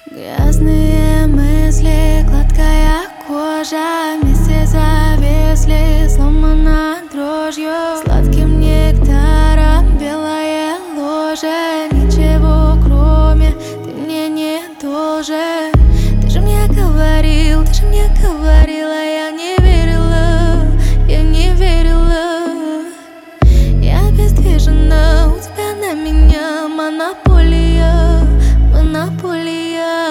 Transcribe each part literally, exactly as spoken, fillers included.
Грязные мысли, гладкая кожа, вместе зависли, сломана дрожью. Сладким нектаром белое ложе, ничего кроме ты мне не должен. Ты же мне говорил, ты же мне говорила, я не верила, я не верила. Я обездвижена, у тебя на меня монополия, монополия.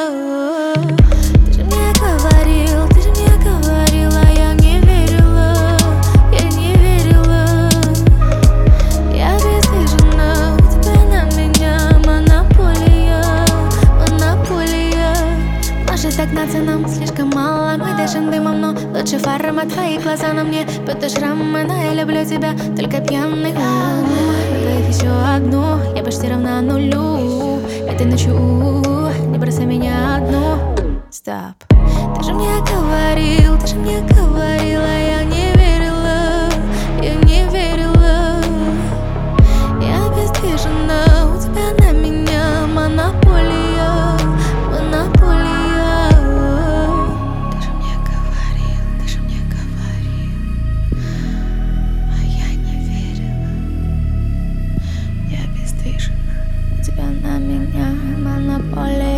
Ты же мне говорил, ты же мне говорила, я не верила, я не верила. Я обездвижена, у тебя на меня монополия, монополия. Может догнаться нам слишком мало, мы дышим дымом, но лучше фарма. Твои глаза на мне, будто шрамы, но я люблю тебя, только пьяный. Добавь еще одну, я почти равна нулю. Этой ночью, не бросай меня одну. Стоп. Ты же мне говорил, ты же мне говорила, я не верила, я не верила. Я обездвижена, у тебя на меня монополия, монополия. Ты же мне говорил, ты же мне говорил, а я не верила. Я обездвижена, у тебя на меня монополия.